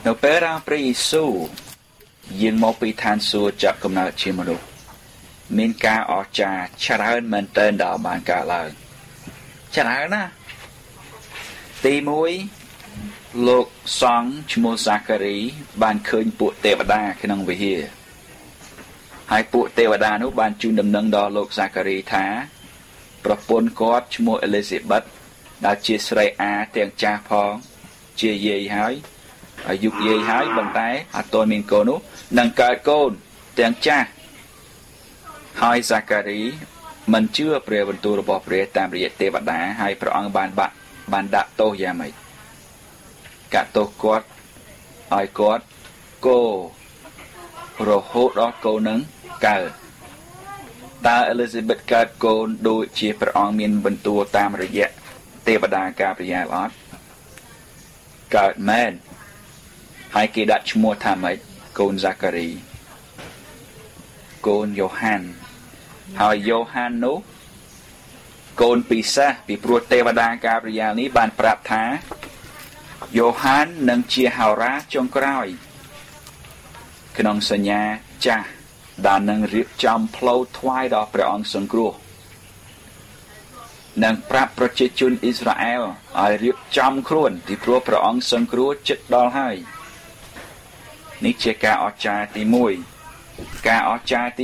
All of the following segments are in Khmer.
នៅពេលដែលព្រះយេស៊ូវយាងមកពីឋានសួគ៌ចាប់កំណើតជាមនុស្សមានការអស្ចារ្យច្រើនមែនទែនដែលបានកើតឡើងច្រើនណាស់ទី1លោកសង្ឃឈ្មោះសាការីបានឃើញពួកទេវតាក្នុងវិហារហើយពួកទេវតានោះបានជូនដំណឹងដល់លោកសាការីថាប្រពន្ធគាត់ឈ្មោះអេលីសាបេតដែលជាស្រីអាទាំងចាស់ផងជាយាយហើយអាយុយាយហើយប៉ុន្តែអត់ទាន់មានកូននោះនឹងកើតកូនទាំងចាស់ហើយសាការីមិនជឿព្រះបន្ទូលរបស់ព្រះតាមរយៈទេវតាហើយព្រះអង្គបានដាក់ទោសយ៉ាងម៉េចកាត់ទោសគាត់ឲ្យគាត់គោរហូតដល់កូននឹងកើតតើអេលីសាបេតកើតកូនដូចជាព្រះអង្គមានបន្ទូលតាមរយៈទេវតាការប្រញាល់អត់កើតមែនហើយគេដាក់ឈ្មោះថាម៉េចកូនសាការីកូនយ៉ូហានហើយយ៉ូហាននោះកូនពិសេសពីព្រោះទេវតាការប្រញាល់នេះបានប្រាប់ថាយ៉ូហាននឹងជាហោរាចុងក្រោយក្នុងសញ្ញាចាស់ដែលនឹងរៀបចំផ្លូវថ្វាយដល់ព្រះអង្គសង្គ្រោះនឹងប្រាប់ប្រជាជនអ៊ីស្រាអែលឲ្យរៀបចំខ្លួនពីព្រោះព្រះអង្គសង្គ្រោះជិតដល់ហើយនេះជាការអស្ចារ្យទី1ការអស្ចារ្យទី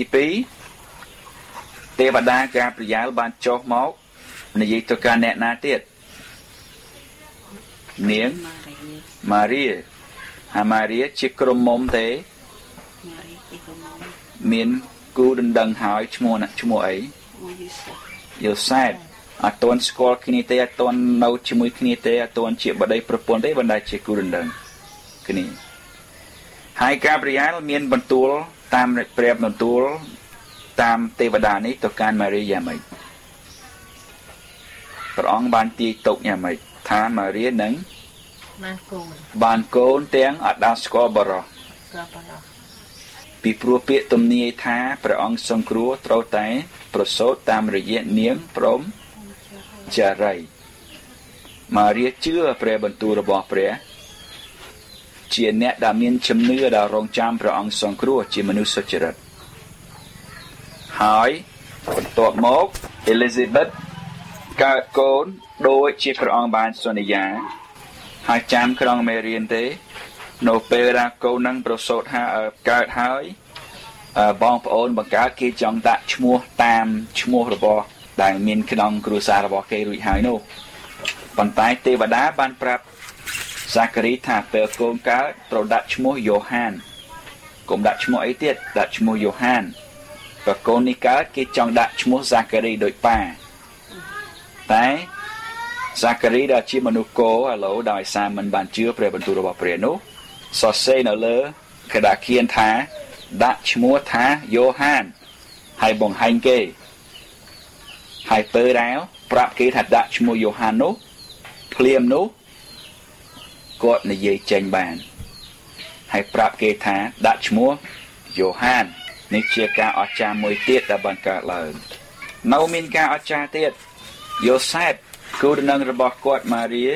2ទេវតាការប្រញាល់បានចុះមកនិយាយទៅកាន់អ្នកណាទៀតនាងម៉ារីហើយម៉ារីជាក្រុមមុំទេមានគូដណ្ដឹងហើយឈ្មោះអីយូសេបអត់ទាន់ស្គាល់គ្នាទេអត់ទាន់នៅជាមួយគ្នាទេអត់ទាន់ជាប្តីប្រពន្ធទេបណ្ដាជាគូដណ្ដឹងគ្នាហើយកាព្រីយ៉ាលមានបន្ទូលតាមព្រះបន្ទូលតាមទេវតានេះទៅកាន់ម៉ារីយ៉ាងម៉េចព្រះអង្គបានទាយទុកយ៉ាងម៉េចថាម៉ារីនឹងបានកូនទាំងអត់ដល់ស្គាល់បរិសុទ្ធពីព្រោះពាក្យទំនាយថាព្រះអង្គសង្គ្រោះត្រូវតែប្រសូតតាមរយៈនាងព្រហ្មចារីម៉ារីជឿព្រះបន្ទូលរបស់ព្រះជាអ្នកដែលមានជំនឿដែលរងចាំព្រះអង្គសង្គ្រោះជាមនុស្សសុចរិតហើយបន្ទាប់មកអេលីសាបេតកើតកូនដូចជាព្រះអង្គបានសន្យាហើយចាំក្រុងមេរៀនទេនៅពេលដែលកូននឹងប្រសូតកើតហើយបងប្អូនបង្កើតគេចង់ដាក់ឈ្មោះតាមឈ្មោះរបស់ដែលមានក្នុងគ្រួសាររបស់គេរួចហើយនោះប៉ុន្តែទេវតាបានប្រាប់សាការីថាពេលកូនកើតត្រូវដាក់ឈ្មោះយ៉ូហានកុំដាក់ឈ្មោះអីទៀតដាក់ឈ្មោះយ៉ូហានបើកូននេះកើតគេចង់ដាក់ឈ្មោះសាការីដូចប៉ាតែសាការីដែលជាមនុស្សគោឥឡូវដោយសារមិនបានជឿព្រះបន្ទូលរបស់ព្រះនោះសរសេរនៅលើក្តារខៀនថាដាក់ឈ្មោះថាយ៉ូហានហើយបង្ហាញគេហើយពេលដែលប្រាប់គេថាដាក់ឈ្មោះយ៉ូហាននោះភ្លាមនោះគាត់និយាយចេញបានហើយប្រាប់គេថាដាក់ឈ្មោះយ៉ូហាននេះជាការអស្ចារ្យមួយទៀតដែលបានកើតឡើងនៅមានការអស្ចារ្យទៀតយ៉ូសេបគូដណ្ដឹងរបស់គាត់ម៉ារី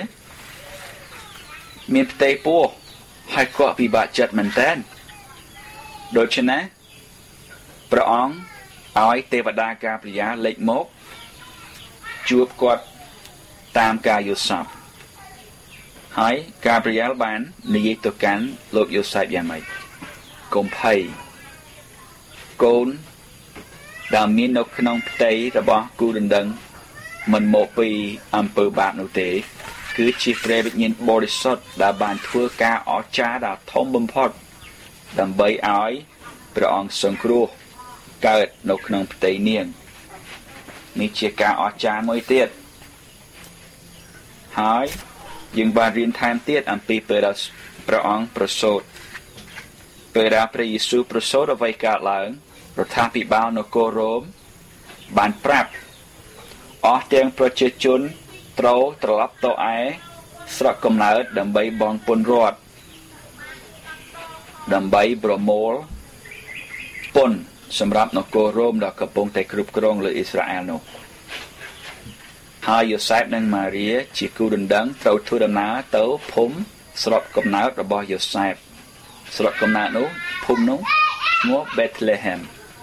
មានផ្ទៃពោះហើយគាត់ពិបាកចិត្តមែនតើដូច្នេះព្រះអង្គឲ្យទេវតាការប្រញាល់លេចមកជួបគាត់តាមការយល់សប្តិហើយការប្រញាល់បាននិយាយទៅកាន់លោកយូសេបយ៉ាងម៉េចកុំភ័យកូនដែលមាននៅក្នុងផ្ទៃរបស់គូដណ្ដឹងមិនមកពីអំពើបាបនោះទេគឺជាព្រះវិញ្ញាណបរិសុទ្ធដែលបានធ្វើការអស្ចារ្យដ៏ធំបំផុតដើម្បីឲ្យព្រះអង្គសង្គ្រោះកើតនៅក្នុងផ្ទៃនាងនេះជាការអស្ចារ្យមួយទៀតហើយយើងបានរៀនថែមទៀតអំពីពេលដែលព្រះអង្គប្រសូតពេលដែលព្រះយេស៊ូវប្រសូតអ្វីកើតឡើងរដ្ឋាភិបាលនគររ៉ូមបានប្រាប់អស់ទាំងប្រជាជនត្រូវត្រឡប់ទៅឯស្រុកកំណើតដើម្បីបង់ពន្ធរដ្ឋដើម្បីប្រមូលពន្ធសម្រាប់នគររ៉ូមដែលកំពុងតែគ្រប់គ្រងលើអ៊ីស្រាអែលនោះហើយយូសេបនិងម៉ារីជាគូដណ្ដឹងត្រូវធ្វើដំណើរទៅភូមិស្រុកកំណើតរបស់យូសែបស្រុកកំណើតនោះភូមិនោះឈ្មោះ Bethlehem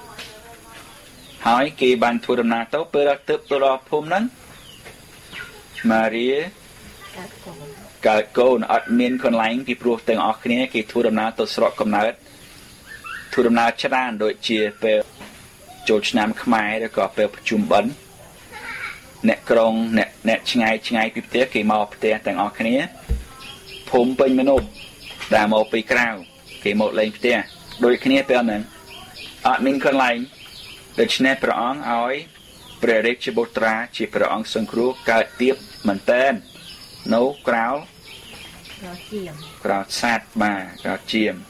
ហើយគេបានធ្វើដំណើរទៅពេលទៅដល់ភូមិហ្នឹងម៉ារីកើតកូនអត់មានកន្លែងពីព្រោះទាំងអស់គ្នាគេធ្វើដំណើរទៅស្រុកកំណើតធ្វើដំណើរច្រើនដូចជាពេលចូលឆ្នាំខ្មែរឬក៏ពេលប្រជុំបិណ្ឌអ្នកក្រុងអ្នកឆ្ងាយពីផ្ទះគេមកផ្ទះទាំងអស់គ្នាភូមិពេញមនុស្សដែលមកពីក្រៅគេមកលេងផ្ទះដូចគ្នាពេលហ្នឹងអត់មានកន្លែងដូច្នេះព្រះអង្គឲ្យព្រះរាជបុត្រាជាព្រះអង្គសង្គ្រោះកើតទៀបមែនតើនៅក្រៅសាទបាទក្រៅជាម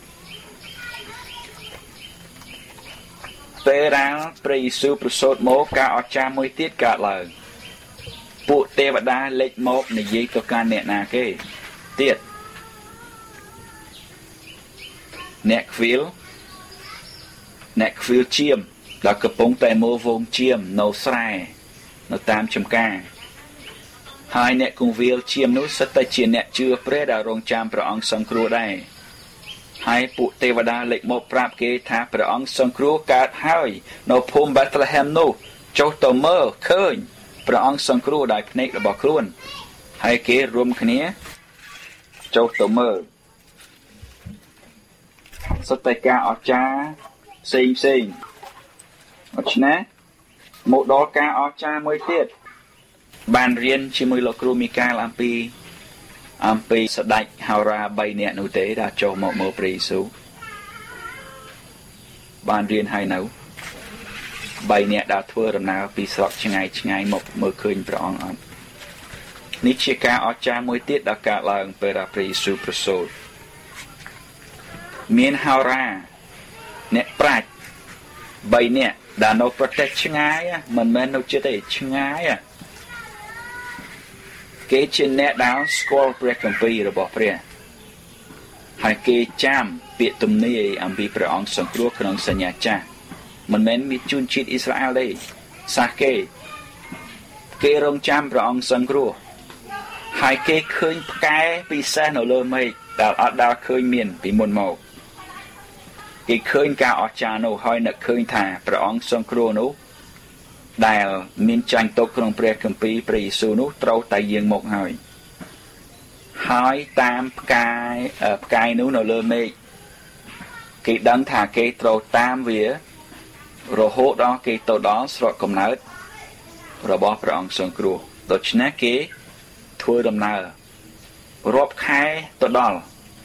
ពេលរាល់ព្រះយេស៊ូវប្រសូតមកការអស្ចារ្យមួយទៀតកើតឡើងពួកទេវតាលេចមកនិយាយទៅកាន់អ្នកណាគេទៀតអ្នកខ្វៀលជាមដែលកំពុងតែមើលវងជាមនៅស្រែនៅតាមចំការហើយអ្នកគង្វាលជាមនោះសិតតែជាអ្នកជឿព្រះដែលរងចាំព្រះអង្គសង្គ្រោះដែរហើយពួកទេវតាលេចមកប្រាប់គេថាព្រះអង្គសង្គ្រោះកើតហើយនៅភូមិ Bethlehem នោះចុះទៅមើលឃើញព្រះអង្គសង្គ្រោះដោយភ្នែករបស់ខ្លួនហើយគេរួមគ្នាចុះទៅមើលសុទ្ធតែការអស្ចារ្យផ្សេងដូច្នេះមកដល់ការអស្ចារ្យមួយទៀតបានរៀនជាមួយលោកគ្រូមីកាលអំពីស្ដេចហោរា3នាក់នោះទេដែលចុះមកមើលព្រះយេស៊ូវបានរៀនហើយនៅ3នាក់ដែលធ្វើដំណើរពីស្រុកឆ្ងាយមកមើលឃើញព្រះអង្គអត់នេះជាការអស្ចារ្យមួយទៀតដែលកើតឡើងពេលដែលព្រះយេស៊ូវប្រសូតមានហោរាអ្នកប្រាជ្ញ3នាក់ដែលនៅប្រទេសឆ្ងាយមិនមែននៅជិតទេឆ្ងាយគេជាអ្នកដែលស្គាល់ព្រះគម្ពីររបស់ព្រះហើយគេចាំពាក្យទំនាយអំពីព្រះអង្គសង្គ្រោះក្នុងសញ្ញាចាស់មិនមែនមានជនជាតិអ៊ីស្រាអែលទេសាសគេរងចាំព្រះអង្គសង្គ្រោះហើយគេឃើញផ្កាយពិសេសនៅលើមេឃដែលអត់ដែលឃើញមានពីមុនមកគេឃើញការអស្ចារ្យនោះហើយនឹកឃើញថាព្រះអង្គសង្គ្រោះនោះដែលមានចាញ់ទុកក្នុងព្រះគម្ពីរព្រះយេស៊ូវនោះត្រូវតែយាងមកហើយតាមផ្កាយនោះនៅលើមេឃគេដឹងថាគេត្រូវតាមវារហូតដល់គេទៅដល់ស្រុកកំណើតរបស់ព្រះអង្គសង្គ្រោះដូច្នេះគេធ្វើដំណើររាប់ខែទៅដល់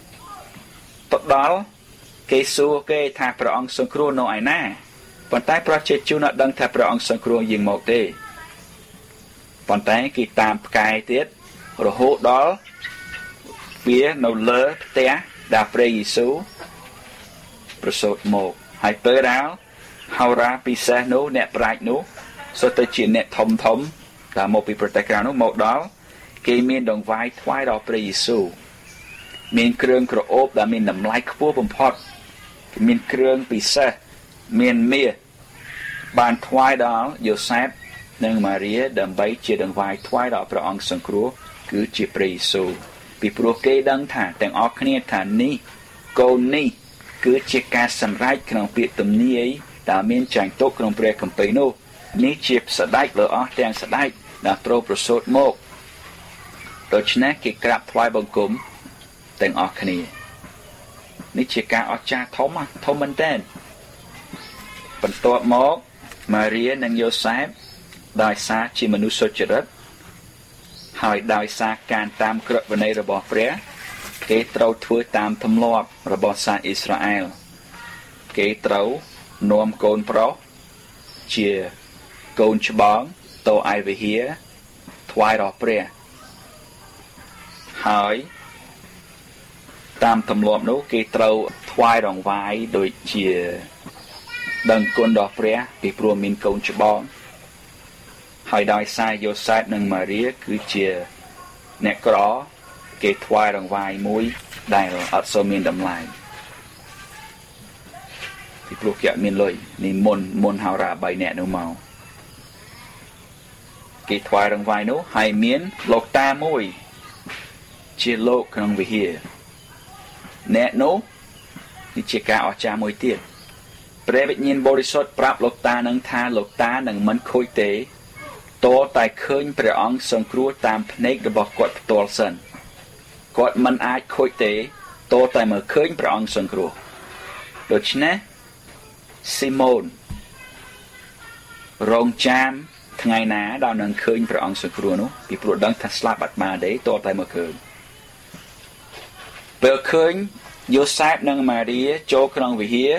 គេសួរគេថាព្រះអង្គសង្គ្រោះនៅឯណាប៉ុន្តែប្រជាជនអត់ដឹងថាព្រះអង្គសង្គ្រោះយាងមកទេប៉ុន្តែគេតាមផ្កាយទៀតរហូតដល់វានៅលើផ្ទះដែលព្រះយេស៊ូវប្រសូតមកហើយពេលដែលហោរាពិសេសនោះអ្នកប្រាជ្ញនោះសុទ្ធតែជាអ្នកធំដែលមកពីប្រទេសក្រៅនោះមកដល់គេមានដង្វាយថ្វាយដល់ព្រះយេស៊ូវមានគ្រឿងក្រអូបដែលមានតម្លៃខ្ពស់បំផុតមានគ្រឿងពិសេសមានមាសបានថ្វាយដល់យូសែបនិងម៉ារីដើម្បីជាដង្វាយថ្វាយដល់ព្រះអង្គសង្គ្រោះគឺជាព្រះយេស៊ូវពីព្រោះគេដឹងថាទាំងអស់គ្នាថានេះកូននេះគឺជាការសម្រេចក្នុងពាក្យទំនាយដែលមានចាញ់ទុកក្នុងព្រះគម្ពីរនោះនេះជាស្ដេចលើអស់ទាំងស្ដេចដែលត្រូវប្រសូតមកដូច្នេះគេក្រាបថ្វាយបង្គំទាំងអស់គ្នានេះជាការអស្ចារ្យធំមែនទែនបន្ទាប់មកម៉ារីនិងយូសែបដោយសារជាមនុស្សសុចរិតហើយដោយសារការតាមក្រឹតវិន័យរបស់ព្រះគេត្រូវធ្វើតាមទម្លាប់របស់សាសអ៊ីស្រាអែលគេត្រូវនាំកូនប្រុសជាកូនច្បងទៅឯវិហារថ្វាយដល់ព្រះហើយតាមទម្លាប់នោះគេត្រូវថ្វាយរង្វាយដូចជាដឹងគុណដល់ព្រះពីព្រោះមានកូនច្បងហើយដោយសារយូសែបនិងម៉ារីគឺជាអ្នកក្រគេថ្វាយរង្វាយមួយដែលអត់សូវមានតម្លៃពីព្រោះគេអត់មានលុយនេះមុនហោរា3នាក់នោះមកគេថ្វាយរង្វាយនោះហើយមានលោកតាមួយជាលោកក្នុងវិហារអ្នកនោះនេះជាការអស្ចារ្យមួយទៀតព្រះវិញ្ញាណបរិសុទ្ធប្រាប់លោកតានឹងថាលោកតានឹងមិនខូចទេតតែឃើញព្រះអង្គសង្គ្រោះតាមភ្នែករបស់គាត់ផ្ទាល់សិនគាត់មិនអាចខូចទេតតែមើលឃើញព្រះអង្គសង្គ្រោះដូច្នេះស៊ីម៉ូនរងចាំថ្ងៃណាដែលនឹងឃើញព្រះអង្គសង្គ្រោះនោះពីព្រោះដឹងថាស្លាប់អត់បានទេតតែមើលឃើញពេលឃើញយូសែបនិងម៉ារីចូលក្នុងវិហារ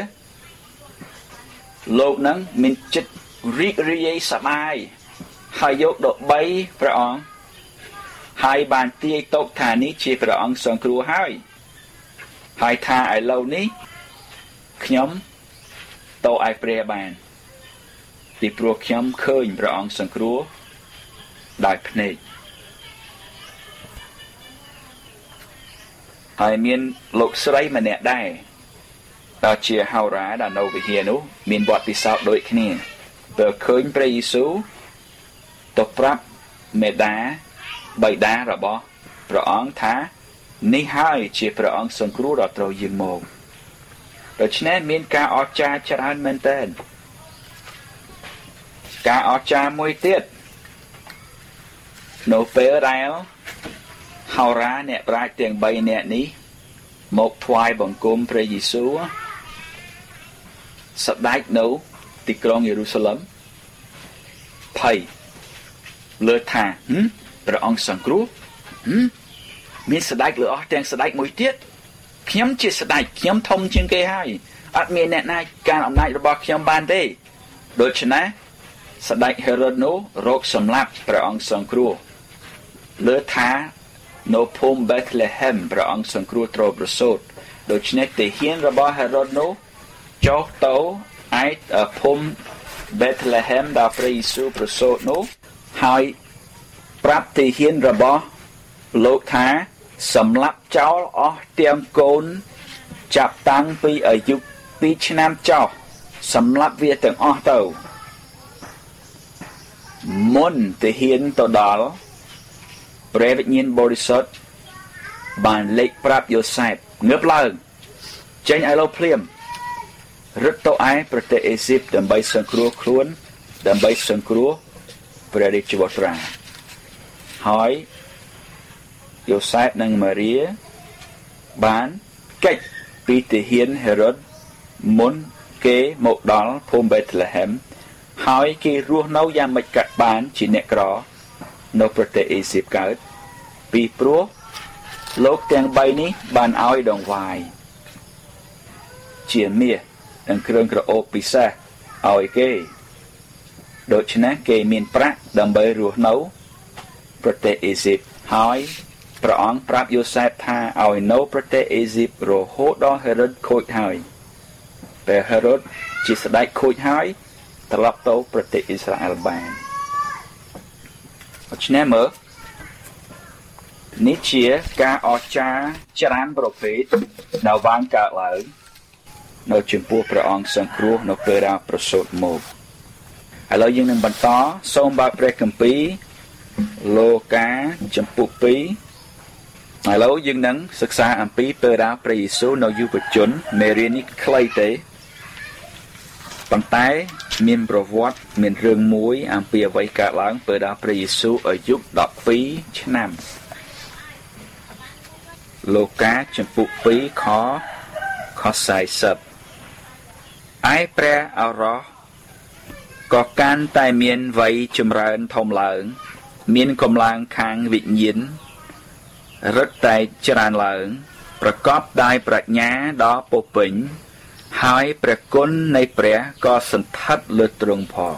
លោកនឹងមានចិត្តរីករាយសប្បាយហើយយកដបីព្រះអង្គហើយបានទាយទុកថានេះជាព្រះអង្គសង្គ្រោះហើយថាឥឡូវនេះខ្ញុំទៅឲ្យព្រះបានពីព្រោះខ្ញុំឃើញព្រះអង្គសង្គ្រោះដោយភ្នែកហើយមានលោកស្រីម្នាក់ដែរដែលជាហោរាដែលនៅវិហារនោះមានបទពិសោធន៍ដូចគ្នាពេលឃើញព្រះយេស៊ូវទៅប្រាប់មេដាបិតារបស់ព្រះអង្គថានេះហើយជាព្រះអង្គសង្គ្រោះដ៏ត្រូវយាងមកដូច្នេះមានការអស្ចារ្យច្រើនមែនទែនការអស្ចារ្យមួយទៀតនៅពេលដែលហោរាអ្នកប្រាជ្ញទាំង3នាក់នេះមកថ្វាយបង្គំព្រះយេស៊ូវស្ដេចនៅទីក្រុងយេរូសាឡិមភ័យលើថាព្រះអង្គសង្គ្រោះមានស្ដេចលើអស់ទាំងស្ដេចមួយទៀតខ្ញុំជាស្ដេចខ្ញុំធំជាងគេហើយអត់មានអ្នកណាកាន់អំណាចរបស់ខ្ញុំបានទេដូច្នេះស្ដេចហេរ៉ុតនោះរកសម្លាប់ព្រះអង្គសង្គ្រោះលើថានៅភូមិបេតលេហេមព្រះអង្គសង្គ្រោះត្រូវប្រសូតដូច្នេះទាហានរបស់ហេរ៉ុតនោះចុះទៅឯភូមិបេតលេហេមដែលព្រះយេស៊ូវប្រសូតនោះហើយប្រាប់ទាហានរបស់លោកថាសម្លាប់ចោលអស់ទាំងកូនចាប់តាំងពីអាយុ2ឆ្នាំចុះសម្លាប់វាទាំងអស់ទៅមុនទាហានទៅដល់ព្រះវិញ្ញាណបរិសុទ្ធបានលេខប្រាប់យូសែបងើបឡើងចេញឲ្យលោកភ្លាមរត់ទៅឯប្រទេសអេស៊ីបដើម្បីសង្គ្រោះខ្លួនដើម្បីសង្គ្រោះព្រះរាជបុត្រាហើយយូសែបនិងម៉ារីបានគេចពីទាហានហេរ៉ុតមុនគេមកដល់ភូមិបេតលេហេមហើយគេរស់នៅយ៉ាងមិនកាត់បានជាអ្នកក្រនៅប្រទេសអេស៊ីបកើតពីព្រោះលោកទាំង3នេះបានឲ្យដង្វាយជាមាសនិងគ្រឿងក្រអូបពិសេសឲ្យគេដូច្នេះគេមានប្រាក់ដើម្បីរស់នៅប្រទេសអេស៊ីបហើយព្រះអង្គប្រាប់យូសែបថាឲ្យនៅប្រទេសអេស៊ីបរហូតដល់ហេរ៉ុតខូចហើយពេលហេរ៉ុតជាស្ដេចខូចហើយត្រឡប់ទៅប្រទេសអ៊ីស្រាអែលបានដូច្នេះមើលនេះជាការអស្ចារ្យច្រើនប្រភេទដែលបានកើតឡើងនៅចំពោះព្រះអង្គសង្គ្រោះនៅពេលដែលប្រសូតមកឥឡូវយើងនឹងបន្តសូមបើកព្រះគម្ពីរលូកាចំពុក2ឥឡូវយើងនឹងសិក្សាអំពីពេលដែលព្រះយេស៊ូវនៅយុវជនមេរៀននេះខ្លីទេប៉ុន្តែមានប្រវត្តិមានរឿងមួយអំពីអ្វីកើតឡើងពេលដែលព្រះយេស៊ូវអាយុ12ឆ្នាំលូកាចំពុក2ខ40ឯព្រះអរ៉ោះក៏កាន់តែមានវ័យចម្រើនធំឡើងមានកម្លាំងខាងវិញ្ញាណរឹតតែច្រើនឡើងប្រកបដោយប្រាជ្ញាដ៏ពោពេញហើយព្រះគុណនៃព្រះក៏សន្ធិដ្ឋលើទ្រង់ផង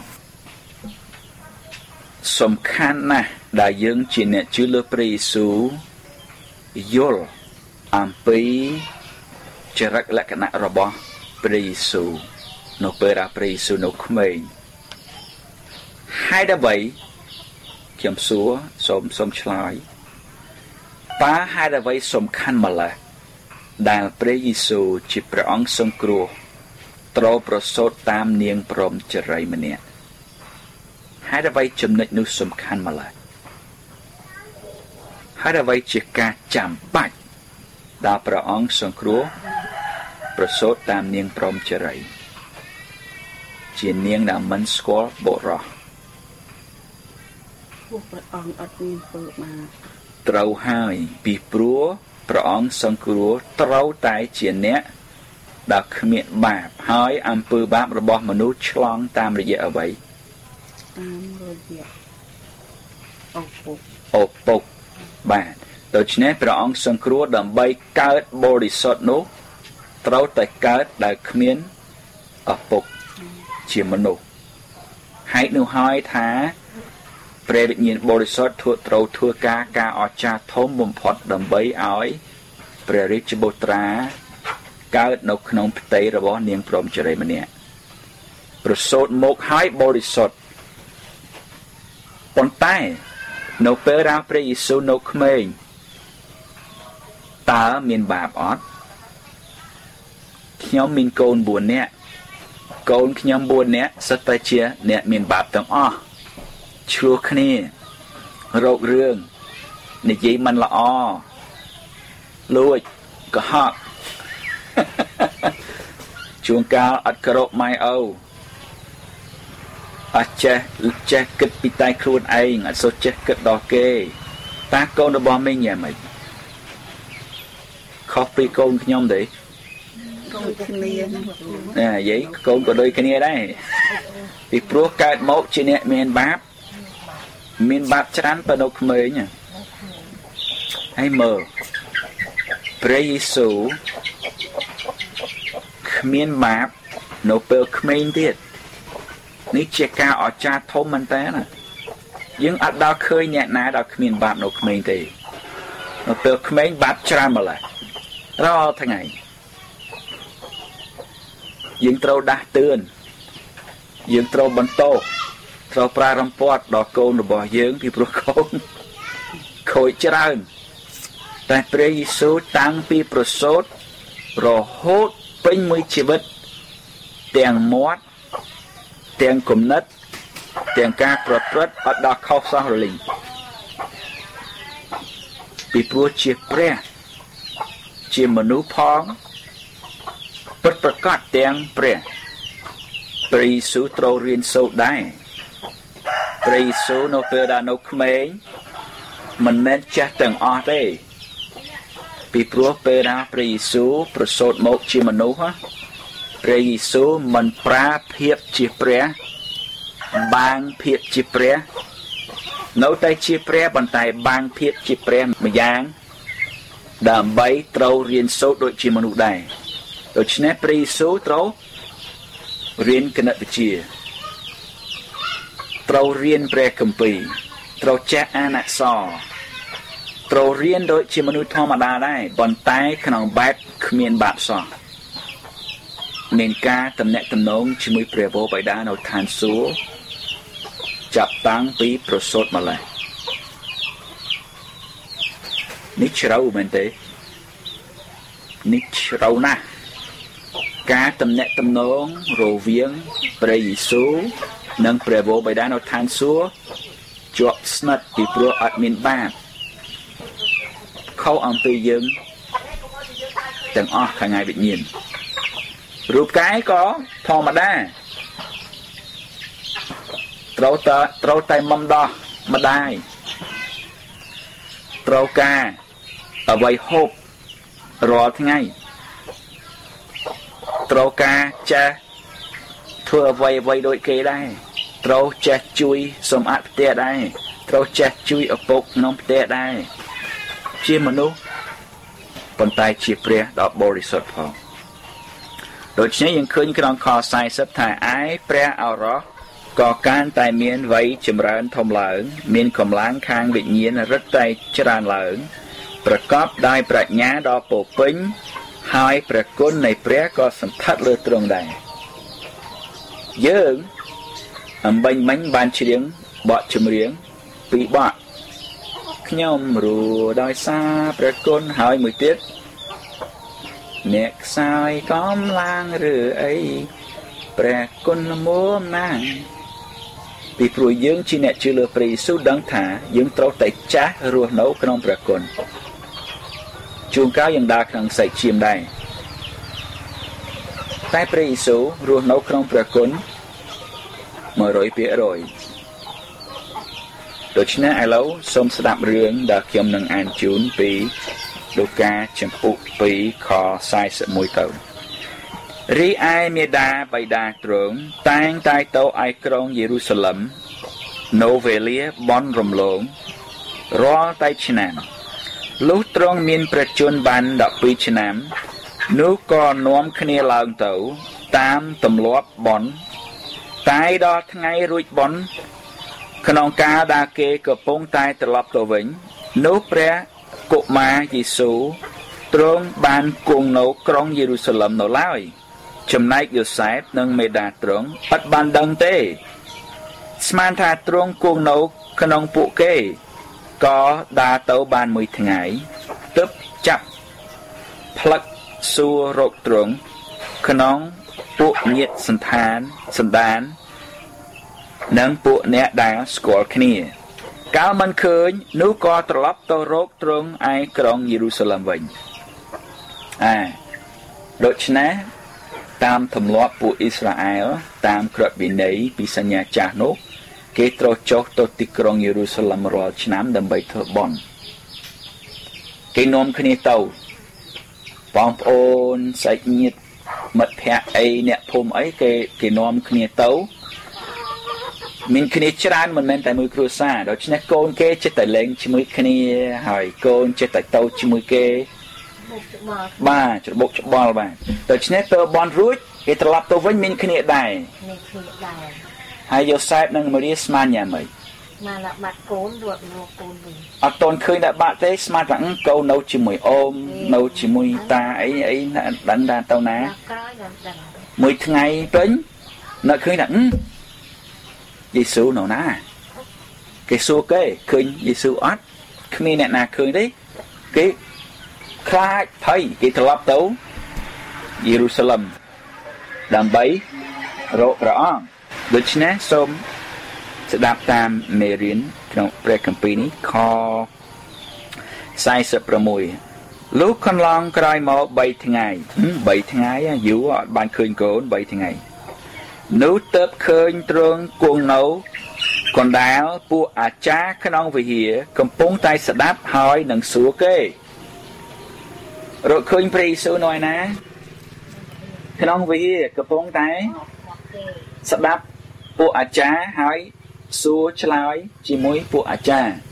សំខាន់ណាស់ដែលយើងជាអ្នកជឿលើព្រះយេស៊ូវយល់អំពីចរិតលក្ខណៈរបស់ព្រះយេស៊ូវនៅពេលដែលព្រះយេស៊ូវនៅក្មេងហើយដើម្បីខ្ញុំសួរសូមឆ្លើយតើហេតុអ្វីសំខាន់ម្ល៉េះដែលព្រះយេស៊ូវជាព្រះអង្គសង្គ្រោះត្រូវប្រសូតតាមនាងព្រហ្មចារីម្នាក់ហេតុអ្វីចំណុចនោះសំខាន់ម្ល៉េះហហើយអ្វីជាការចាំបាច់ដែលព្រះអង្គសង្គ្រោះប្រសូតតាមនាងព្រហ្មចារីជានាងដែលមិនស្គាល់បុរសពួកព្រះអង្គអត់មានធ្វើបាបត្រូវហើយពីព្រោះព្រះអង្គសង្គ្រោះត្រូវតែជាអ្នកដែលគ្មានបាបហើយអំពើបាបរបស់មនុស្សឆ្លងតាមរយៈអ្វីតាមរយៈឪពុកបាទដូច្នេះព្រះអង្គសង្គ្រោះដើម្បីកើតបរិសុទ្ធនោះត្រូវតែកើតដែលគ្មានឪពុកជាមនុស្សហេតុនោះហើយថាព្រះវិញ្ញាណបរិសុទ្ធត្រូវធ្វើការអស្ចារ្យធំបំផុតដើម្បីឲ្យព្រះរាជបុត្រាកើតនៅក្នុងផ្ទៃរបស់នាងព្រហ្មចារីម្នាក់ប្រសូតមកឲ្យបរិសុទ្ធប៉ុន្តែនៅពេលដែលព្រះយេស៊ូវនៅក្មេងតើមានបាបអត់ខ្ញុំមានកូន4នាក់កូនខ្ញុំ4នាក់សិតតែជាអ្នកមានបាបទាំងអស់ឆ្លោះគ្នារោគរឿងនិយាយមិនល្អលួចកុហកជួនកាលអត់គោរពម៉ែឪអត់ចេះគិតពីតែខ្លួនឯងអត់សូវចេះគិតដល់គេតាកូនរបស់មីងយ៉ាងម៉េចខុសពីកូនខ្ញុំទេកូនគ្នានិយាយកូនក៏ដូចគ្នាដែរពីព្រោះកើតមកជាអ្នកមានបាបច្រើនទៅនៅក្មេងហើយមើលព្រះយេស៊ូវគ្មានបាបនៅពេលក្មេងទៀតនេះជាការអស្ចារ្យធំមែនតើណាយើងអត់ដល់ឃើញអ្នកណាដែលគ្មានបាបនៅក្មេងទេនៅពេលក្មេងបាបច្រើនម្ល៉េះរាល់ថ្ងៃយើងត្រូវដាស់តឿនយើងត្រូវបន្តត្រូវប្រើរំពាត់ដល់កូនរបស់យើងពីព្រោះកូនខូចច្រើនតែព្រះយេស៊ូវតាំងពីប្រសូតរហូតពេញមួយជីវិតទាំងមាត់ទាំងគំនិតទាំងការប្រព្រឹត្តអត់ដល់ខុសសោះរលីងពីព្រោះជាព្រះជាមនុស្សផងពិតប្រាកដទាំងព្រះយេស៊ូវត្រូវរៀនសូត្រដែរព្រះយេស៊ូវនៅពេលដែលនៅក្មេងមិនមែនចេះទាំងអស់ទេពីព្រោះពេលដែលព្រះយេស៊ូវប្រសូតមកជាមនុស្សព្រះយេស៊ូវមិនប្រាភាពជាព្រះបាងភាពជាព្រះនៅតែជាព្រះប៉ុន្តែបាងភាពជាព្រះម្យ៉ាងដើម្បីត្រូវរៀនសូត្រដូចជាមនុស្សដែរដូច្នេះព្រះយេស៊ូវត្រូវរៀនគណិតវិទ្យាត្រូវរៀនព្រះគម្ពីរត្រូវចេះអានអក្សរត្រូវរៀនដូចជាមនុស្សធម្មតាដែរប៉ុន្តែក្នុងបែបគ្មានបាបសោះមានការតំណែងតំណងជាមួយព្រះវរបិតានៅឋានសួគ៌ចាប់តាំងពីប្រសូតម្ល៉េះនេះជ្រៅមែនទេនេះជ្រៅណាស់ការតំណែងតំណងរវាងព្រះយេស៊ូវនិងព្រះវរបិតានៅឋានសួគ៌ជាប់ស្និទ្ធពីព្រោះអត់មានបាបខុសអំពីយើងទាំងអស់ខាងថ្ងៃវិញ្ញាណរូបកាយក៏ធម្មតាត្រូវតែមុំដោះម្ដាយត្រូវការអ្វីហូបរាល់ថ្ងៃត្រូវការចេះធ្វើអ្វីដូចគេដែរត្រូវចេះជួយសម្អាតផ្ទះដែរត្រូវចេះជួយឪពុកក្នុងផ្ទះដែរជាមនុស្សប៉ុន្តែជាព្រះដ៏បរិសុទ្ធផងដូច្នេះយើងឃើញក្នុងខ40ថាឯព្រះឱរសក៏កាន់តែមានវ័យចម្រើនធំឡើងមានកម្លាំងខាងវិញ្ញាណរឹតតែច្រើនឡើងប្រកបដោយប្រាជ្ញាដ៏ពោពេញហើយព្រះគុណនៃព្រះក៏សន្ធិដ្ឋលើទ្រង់ដែរយើងអំបញ្ញមិញបានច្រៀងបទចម្រៀងពីរបទខ្ញុំរស់ដោយសារព្រះគុណហើយមួយទៀតអ្នកខ្សោយកម្លាំងឬអីព្រះគុណល្មមណាស់ពីព្រោះយើងជាអ្នកជឿលើព្រះយេស៊ូវដឹងថាយើងត្រូវតែចាស់រស់នៅក្នុងព្រះគុណជួនកាលយើងដើរក្នុងសាច់ឈាមដែរតែព្រះយេស៊ូវរស់នៅក្នុងព្រះគុណ 100% ដូច្នេះឥឡូវសូមស្ដាប់រឿងដែលខ្ញុំនឹងអានជូនពីលូកាចំពុក 2 ខ 41 ទៅរីឯមេដាបៃតាទ្រង់តែងតែទៅឯក្រុងយេរូសាឡិមនៅវេលាបន់រំលងរាល់តែឆ្នាំលុះទ្រង់មានព្រះជន្មបាន12ឆ្នាំនោះក៏នាំគ្នាឡើងទៅតាមទម្លាប់បន់តែដល់ថ្ងៃរួចបន់ក្នុងការដែលគេកំពុងតែត្រឡប់ទៅវិញនោះព្រះកុមារយេស៊ូវទ្រង់បានគង់នៅក្រុងយេរូសាឡិមនៅឡើយចំណែកយូសែបនិងមេដាទ្រង់អត់បានដឹងទេស្មានថាទ្រង់គង់នៅក្នុងពួកគេក៏ដើរទៅបានមួយថ្ងៃទើបចាប់ផ្លឹកសួររកទ្រង់ក្នុងពួកញាតិសន្តាននិងពួកអ្នកដែលស្គាល់គ្នាកាលមិនឃើញនោះក៏ត្រឡប់ទៅរកទ្រង់ឯក្រុងយេរូសាឡិមវិញដូច្នេះតាមទម្លាប់ពួកអ៊ីស្រាអែលតាមក្រឹតវិន័យពីសញ្ញាចាស់នោះគេត្រូវចុះទៅទីក្រុងយេរូសាឡិមរាល់ឆ្នាំដើម្បីធ្វើបុណ្យគេនាំគ្នាទៅបងប្អូនសាច់ញាតិមិត្តភ័ក្តិអីអ្នកភូមិអីគេនាំគ្នាទៅមានគ្នាច្រើនមិនមែនតែមួយគ្រួសារដូច្នេះកូនគេចិត្តតែលេងជាមួយគ្នាហើយកូនចិត្តតែទៅជាមួយគេបាទច្របូកច្បល់បាទដូច្នេះពេលបន់រួចគេត្រឡប់ទៅវិញមានគ្នាដែរហើយយូសែបនិងម៉ារីស្មានយ៉ាងម៉េចមកឡាបាត់កូនរត់មកកូនវិញអត់តន់ឃើញដាក់បាក់ទេស្មានថាកូននៅជាមួយអូមនៅជាមួយតាអីដឹងថាទៅណាមួយថ្ងៃពេញនៅឃើញថាយេស៊ូវនៅណាគេសួរគេឃើញយេស៊ូវអត់គ្មានអ្នកណាឃើញទេគេខ្លាចភ័យគេត្រឡប់ទៅយេរូសាឡិមដើម្បីរកព្រះអង្គដូច្នេះសូមស្ដាប់តាមមេរៀនក្នុងព្រះគម្ពីរនេះខ46លុះកន្លងក្រោយមក3ថ្ងៃយូរអត់បានឃើញកូន3ថ្ងៃនោះទើបឃើញទ្រង់គង់នៅកណ្ដាលពួកអាចារ្យក្នុងវិហារកំពុងតែស្ដាប់ហើយនឹងសួរគេរកឃើញព្រះយេស៊ូវនៅឯណាក្នុងវិហារកំពុងតែស្ដាប់ពួកអាចារ្យហើយសួរឆ្លើយជាមួយពួកអាចារ្យ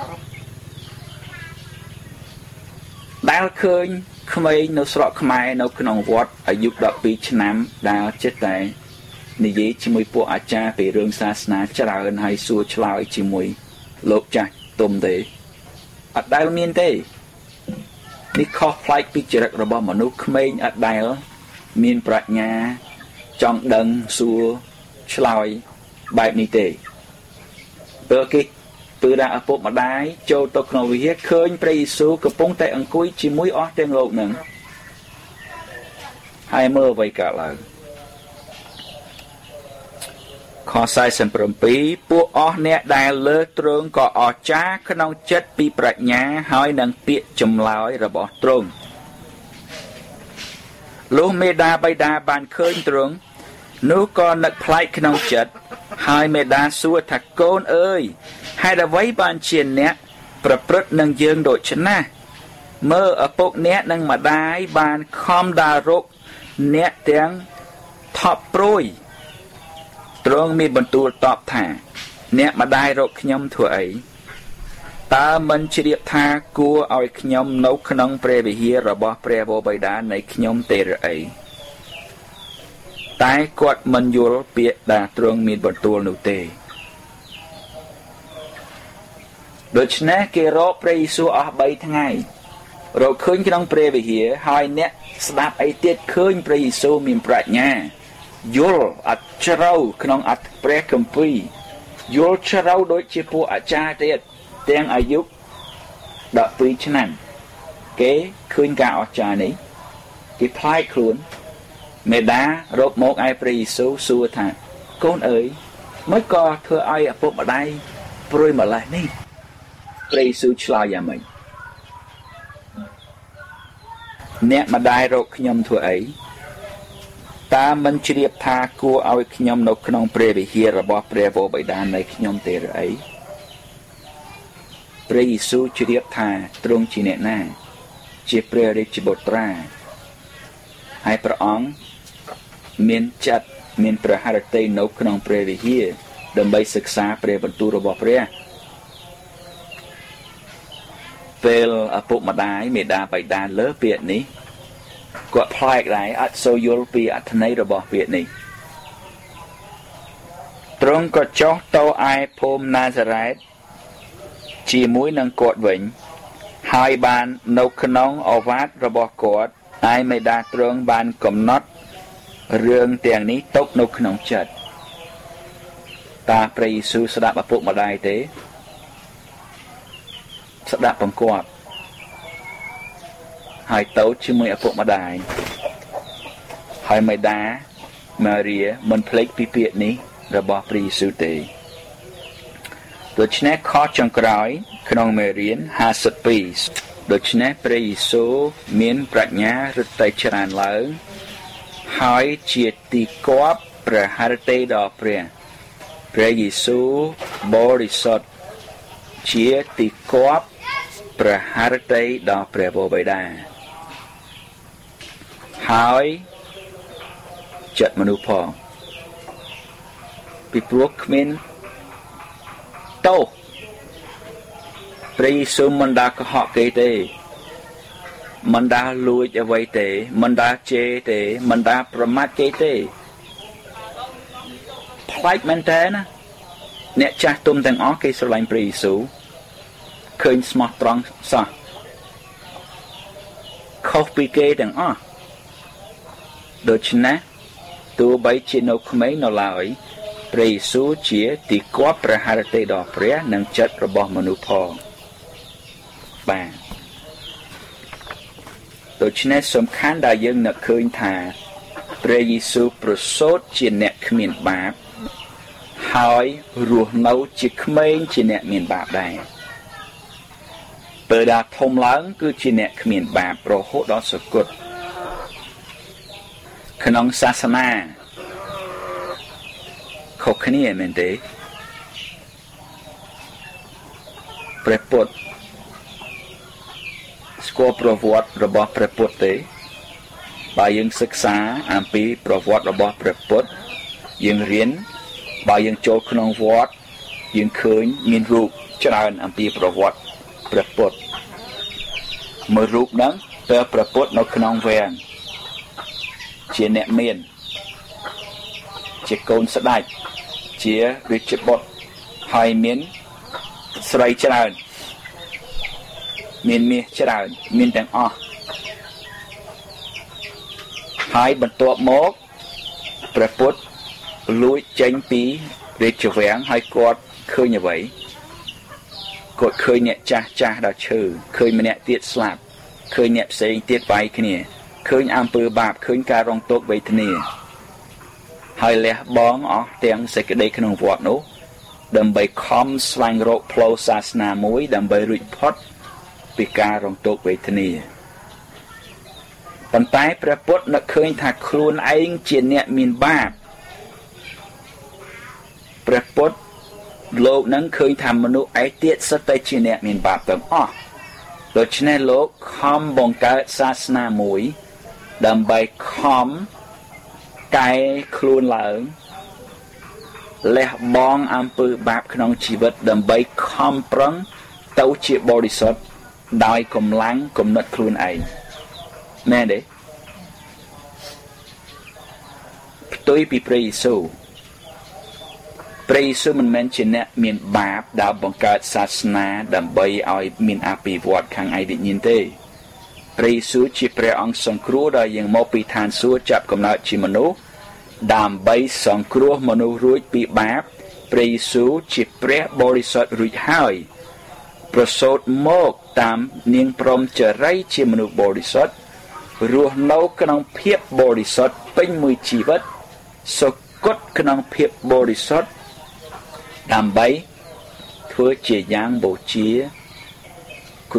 ដែលឃើញក្មេងនៅស្រុកខ្មែរនៅក្នុងវត្តអាយុ12ឆ្នាំដែលចិត្តតែនិយាយជាមួយពួកអាចារ្យពីរឿងសាសនាច្រើនហើយសួរឆ្លើយជាមួយលោកចាស់ទុំទេអត់ដែលមានទេនេះខុសប្លែកពីចរិតរបស់មនុស្សក្មេងអត់ដែលមានប្រាជ្ញាចង់ដឹងសួរឆ្លើយបែបនេះទេពេលគេពឺដាក់ឪពុកម្ដាយចូលទៅក្នុងវិហារឃើញព្រះយេស៊ូវកំពុងតែអង្គុយជាមួយអស់ទាំងលោកនឹងហើយមើលអ្វីកើតឡើងខ47ពួកអស់អ្នកដែលលើទ្រង់ក៏អស្ចារ្យក្នុងចិត្តពីប្រាជ្ញាហើយនឹងពាក្យចម្លើយរបស់ទ្រង់លុះមេដាបៃតាបានឃើញទ្រង់នោះក៏នឹកប្លែកក្នុងចិត្តហើយមេដាសួរថាកូនអើយហេតុអ្វីបានជាអ្នកប្រព្រឹត្តនឹងយើងដូចណាស់មើលឪពុកអ្នកនិងម្ដាយបានខំដើររកអ្នកទាំងថប់ព្រួយទ្រង់មានបន្ទូលតបថាអ្នកម្ដាយរកខ្ញុំធ្វើអីតើមិនជ្រាបថាគួរឲ្យខ្ញុំនៅក្នុងព្រះវិហាររបស់ព្រះវរបិតានៃខ្ញុំទេឬអីតែគាត់មិនយល់ពាក្យដែលទ្រង់មានបន្ទូលនោះទេដូច្នេះគេរកព្រះយេស៊ូវអស់3ថ្ងៃរកឃើញក្នុងព្រះវិហារហើយអ្នកស្ដាប់អីទៀតឃើញព្រះយេស៊ូវមានប្រាជ្ញាយល់អត់ជ្រៅក្នុងអត្ថព្រះគម្ពីរយល់ជ្រៅដូចជាពួកអាចារ្យទៀតទាំងអាយុ12ឆ្នាំគេឃើញការអស្ចារ្យនេះគេផ្លែកខ្លួនមេដារកមកឯព្រះយេស៊ូវសួរថាកូនអើយមិនក៏ធ្វើឲ្យឪពុកម្ដាយព្រួយម្លេះនេះព្រះយេស៊ូវឆ្លើយយ៉ាងម៉េចអ្នកម្ដាយរកខ្ញុំធ្វើអីតើមិនជ្រាបថាគួរឲ្យខ្ញុំនៅក្នុងព្រះវិហាររបស់ព្រះវរបិតានៃខ្ញុំទេឬអីព្រះយេស៊ូវជ្រាបថាទ្រង់ជាអ្នកណាជាព្រះរាជបុត្រាហើយព្រះអង្គមានចិត្តមានព្រះハរតីនៅក្នុងព្រះវិហារដើម្បីសិក្សាព្រះបន្ទូលរបស់ព្រះពេលឪពុកម្ដាយមេដាបៃតាលើពាក្យនេះគាត់ផ្លែកដែរអត់សូវយល់ពីអត្ថន័យរបស់ពាក្យនេះទ្រង់ក៏ចុះទៅឯភូមិណាហ្សារ៉េតជាមួយនឹងគាត់វិញហើយបាននៅក្នុងឱវាទរបស់គាត់ឯមេដាទ្រង់បានកំណត់រឿងទាំងនេះទុកនៅក្នុងចិត្តតើព្រះយេស៊ូវស្ដាប់ឪពុកម្ដាយទេស្ដាប់បង្គាប់ហើយទៅជាមួយឪពុកម្ដាយហើយមេដាម៉ារីមិនភ្លេចពីពាក្យនេះរបស់ព្រះយេស៊ូវទេដូច្នេះខចុងក្រោយក្នុងមេរៀន52ដូច្នេះព្រះយេស៊ូវមានប្រាជ្ញារឹតតែច្រើនឡើងហើយជាទីគាប់ព្រះハរតីដល់ព្រះយេស៊ូវបរិសុទ្ធជាទីគាប់ព្រះハរតីដល់ព្រះវរបិតាហើយចិត្តមនុស្សផងពីព្រោះគ្មានទោសព្រះយេស៊ូវមិនដែលកុហកគេទេមិនដែលលួចអ្វីទេមិនដែលជេរទេមិនដែលប្រមាថគេទេប្លែកមែនតើណាអ្នកចាស់ទុំទាំងអស់គេស្រឡាញ់ព្រះយេស៊ូវឃើញស្មោះត្រង់សោះខុសពីគេទាំងអស់ដូច្នេះទោះបីជានៅក្មេងនៅឡើយព្រះយេស៊ូវជាទីគាប់ព្រះハរតីដល់ព្រះនិងចិត្តរបស់មនុស្សផងបាទដូច្នេះសំខាន់ដែលយើងនឹកឃើញថាព្រះយេស៊ូវប្រសូតជាអ្នកគ្មានបាបហើយរស់នៅជាក្មេងជាអ្នកមានបាបដែរពេលដែលធំឡើងគឺជាអ្នកគ្មានបាបរហូតដល់សគត់ក្នុងសាសនាខុសគ្នាមែនទេព្រះពុទ្ធស្គាល់ប្រវត្តិរបស់ព្រះពុទ្ធទេបើយើងសិក្សាអំពីប្រវត្តិរបស់ព្រះពុទ្ធយើងរៀនបើយើងចូលក្នុងវត្តយើងឃើញមានរូបច្រើនអំពីប្រវត្តិព្រះពុទ្ធមួយរូបហ្នឹងពេលព្រះពុទ្ធនៅក្នុងវាំងជាអ្នកមានជាកូនស្ដេចជារាជបុត្រហើយមានស្រីច្រើនមានមាសច្រើនមានទាំងអស់ហើយបន្ទាប់មកព្រះពុទ្ធលួចចេញពីរាជវាំងហើយគាត់ឃើញអ្វីគាត់ឃើញអ្នកចាស់ចាស់ដល់ឈឺឃើញម្នាក់ទៀតស្លាប់ឃើញអ្នកផ្សេងទៀតវាយគ្នាឃើញអំពើបាបឃើញការរងទុក្ខវេទនាហើយលះបង់អស់ទាំងសេចក្តីក្នុងវត្តនោះដើម្បីខំស្វែងរកផ្លូវសាសនាមួយដើម្បីរួចផុតពីការរងទុក្ខវេទនាប៉ុន្តែព្រះពុទ្ធនឹកឃើញថាខ្លួនឯងជាអ្នកមានបាបព្រះពុទ្ធលោកនឹងឃើញថាមនុស្សឯទៀតសិតតែជាអ្នកមានបាបទាំងអស់ដូច្នេះលោកខំបង្កើតសាសនាមួយដើម្បីខំកែខ្លួនឡើងលះបង់អំពើបាបក្នុងជីវិតដើម្បីខំប្រឹងទៅជាបរិសុទ្ធដោយកម្លាំងគំនិតខ្លួនឯងមែនទេផ្ទុយពីព្រះយេស៊ូវព្រះយេស៊ូវមិនមែនជាអ្នកមានបាបដែលបង្កើតសាសនាដើម្បីឲ្យមានអភិវឌ្ឍខាងឯកវិញ្ញាណទេព្រះយេស៊ូវជាព្រះអង្គសង្គ្រោះដែលយើងមកពីឋានសួគ៌ចាប់កំណើតជាមនុស្សដើម្បីសង្គ្រោះមនុស្សរួចពីបាបព្រះយេស៊ូវជាព្រះបរិសុទ្ធរួចហើយប្រសូតមកតាមនាងព្រហ្មចារីជាមនុស្សបរិសុទ្ធរស់នៅក្នុងភាពបរិសុទ្ធពេញមួយជីវិតសុគតក្នុងភាពបរិសុទ្ធដើម្បីធ្វើជាយ៉ាងបូជា